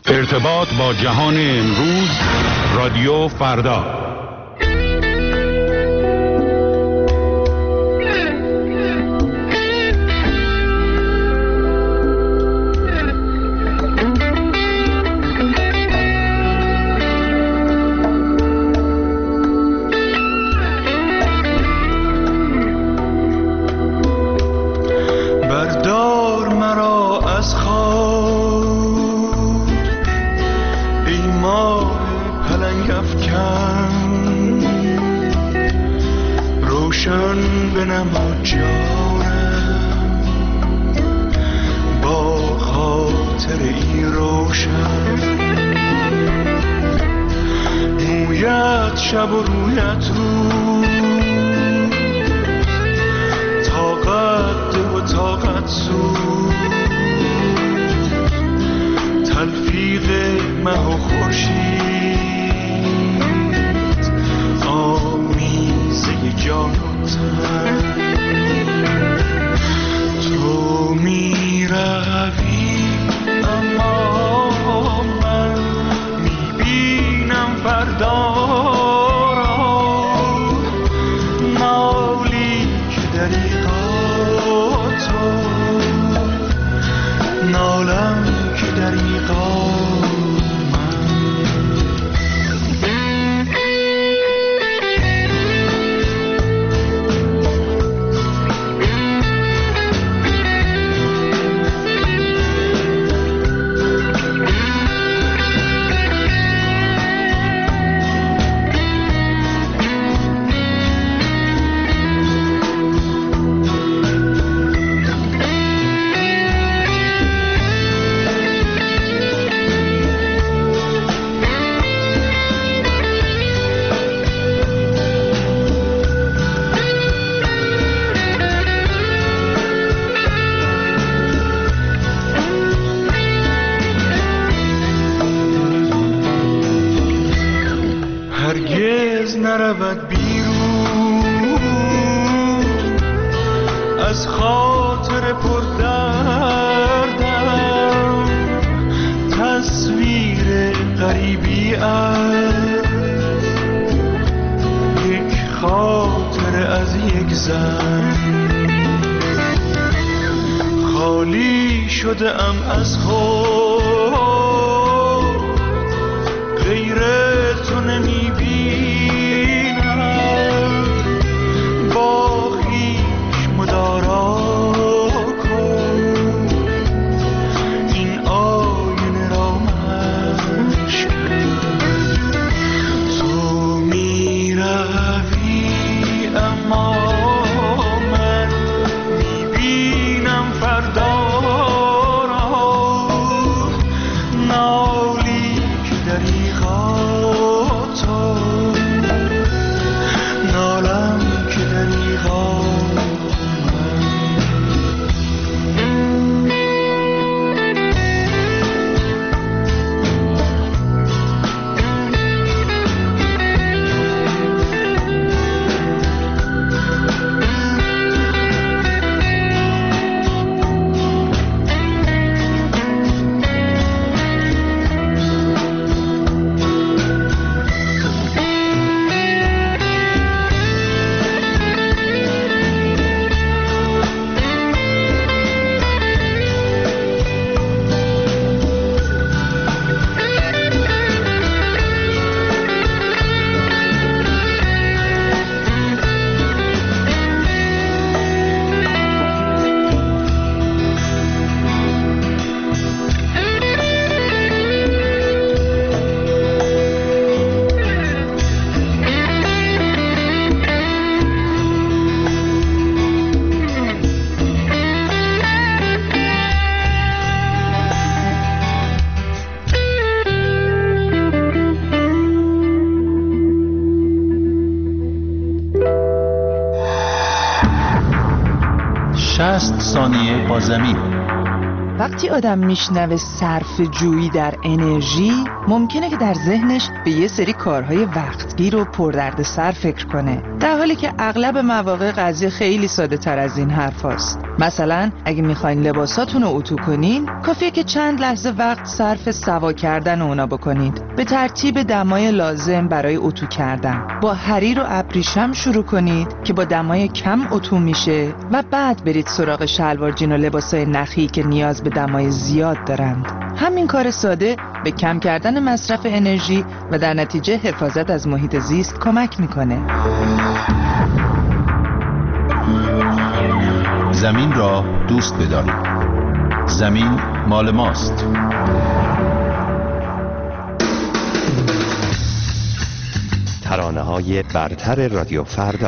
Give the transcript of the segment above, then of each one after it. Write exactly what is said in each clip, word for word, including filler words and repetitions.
ارتباط با جهان امروز، رادیو فردا. شب و رویت رو طاقت ده و طاقت سود تلفیق مه و خورشید آمیزه جان و تن تو می روی اما من می بینم فردا نرود بیرون از خاطر پردردم تصویر غریبی از یک خاطر از یک زن خالی شده ام از خود غیر تو نمیبینم شصت ثانیه با زمین. وقتی آدم میشنوه صرف جویی در انرژی، ممکنه که در ذهنش به یه سری کارهای وقتگیر و پردردسر فکر کنه، در حالی که اغلب مواقع قضیه خیلی ساده تر از این حرف هست. مثلا اگه میخواین لباساتون رو اتو کنین، کافیه که چند لحظه وقت صرف سوا کردن اونا بکنید، به ترتیب دمای لازم برای اتو کردن. با حریر و ابریشم شروع کنید که با دمای کم اتو میشه و بعد برید سراغ شلوار جین و لباسای نخی که نیاز به دمای زیاد دارند. همین کار ساده به کم کردن مصرف انرژی و در نتیجه حفاظت از محیط زیست کمک میکنه. زمین را دوست بدارید. زمین مال ماست. ترانه‌های برتر رادیو فردا.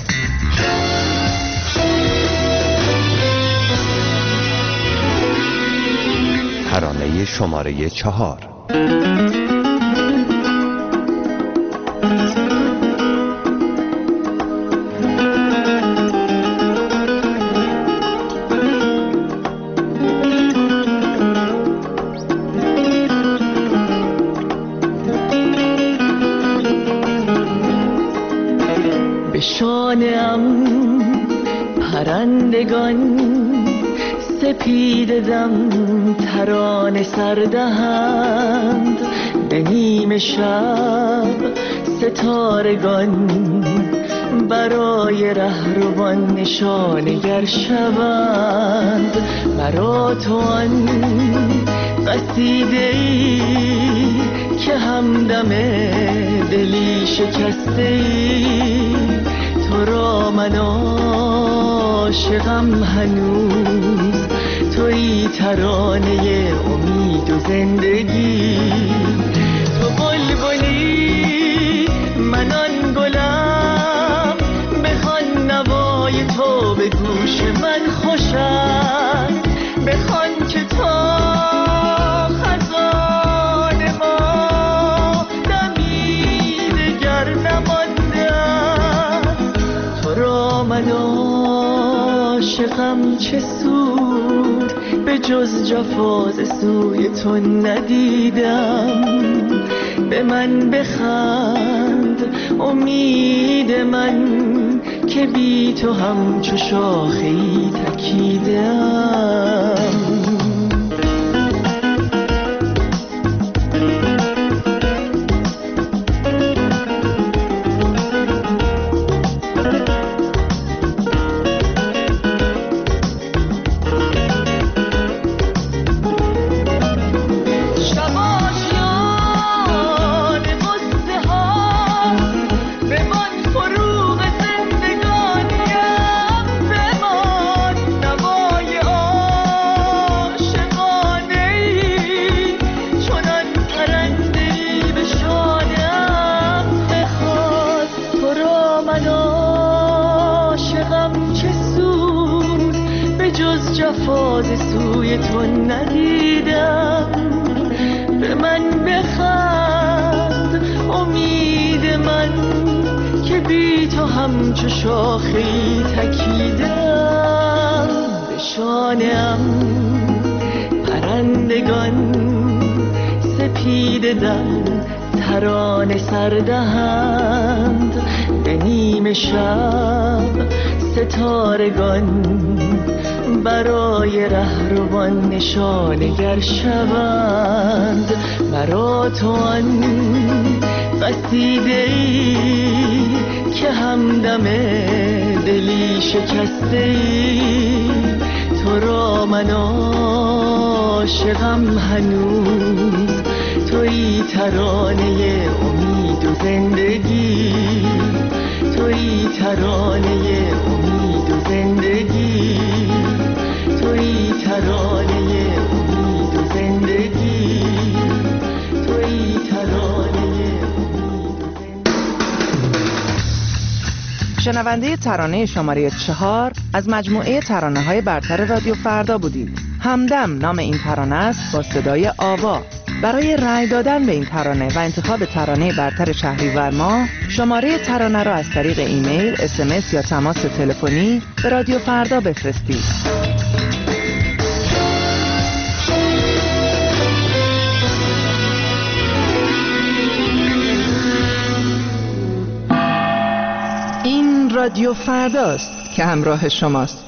ترانه شماره چهار. به شانه‌ام پرندگان سپیده دم ترانه سردهند، به نیم شب ستارگان برای رهروان نشانگر شوند. مرا تو آن قصیده‌ای که همدم دلی شکسته‌ای، تو را من عاشقم هنوز، تویی ترانه امید و زندگی. تو بلبلی من آن گلم، بخوان نوای تو به گوش من خوش است، بخوان که تا خزان ما دمی دگر نمانده است. تو را من عاشقم چه سود، به جز جفاز سوی تو ندیدم. به من بخند امید من که بی تو همچو شاخه‌ای تکیدم. جفاز سوی تو ندیدم. به من بخند امید من که بی تو همچو شاخه‌ای تکیدم. به شانه‌ام پرندگان سپیده دم ترانه سردهند، به نیم شب ستارگان برای رهروان نشانگر شوند. مرا تو آن قصیده‌ای که همدم دلی شکسته‌ای، تو را من عاشقم هنوز، تویی ترانه امید و زندگی، تویی ترانه امید و زندگی، تویی ترانه امید و زندگی، تویی ترانه امید و زندگی. شنونده ترانه شماره چهار از مجموعه ترانه‌های برتر رادیو فردا بودید. همدم نام این ترانه است با صدای آوا. برای رأی دادن به این ترانه و انتخاب ترانه برتر شهریور ماه، شماره ترانه را از طریق ایمیل، اس ام اس یا تماس تلفنی به رادیو فردا بفرستید. رادیو فرداست که همراه شماست.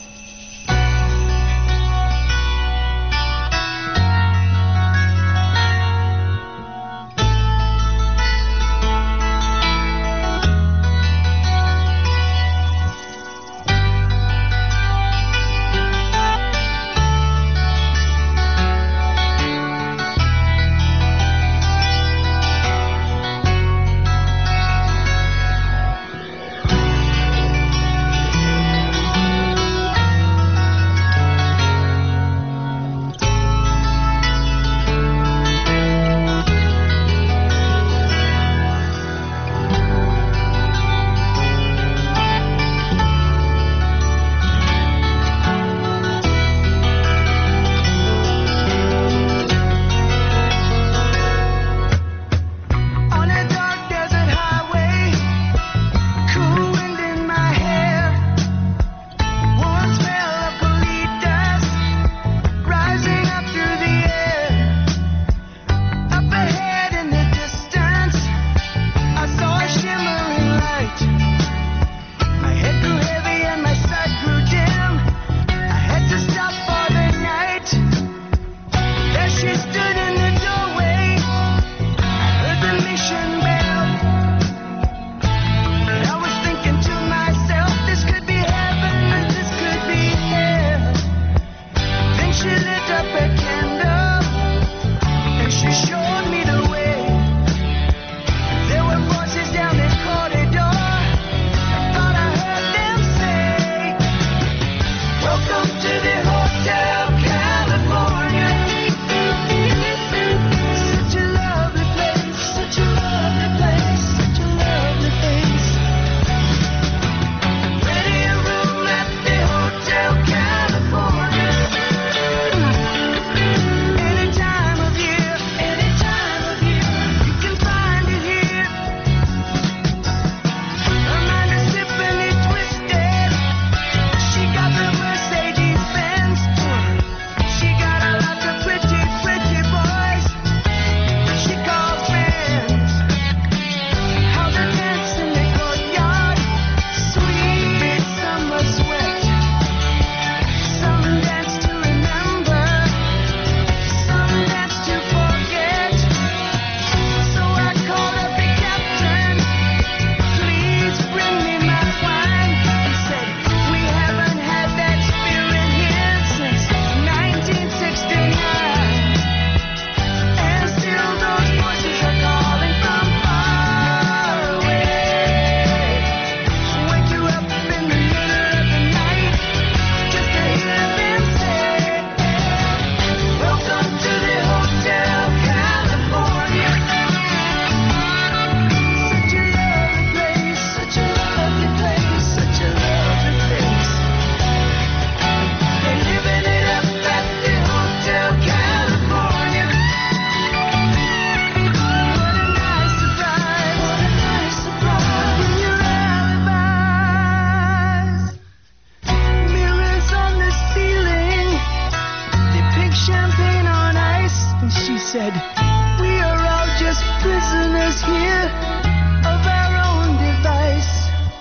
said, we are all just prisoners here of our own device.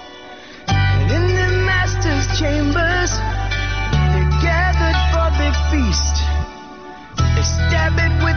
And in the master's chambers, they're gathered for the feast. They stab it with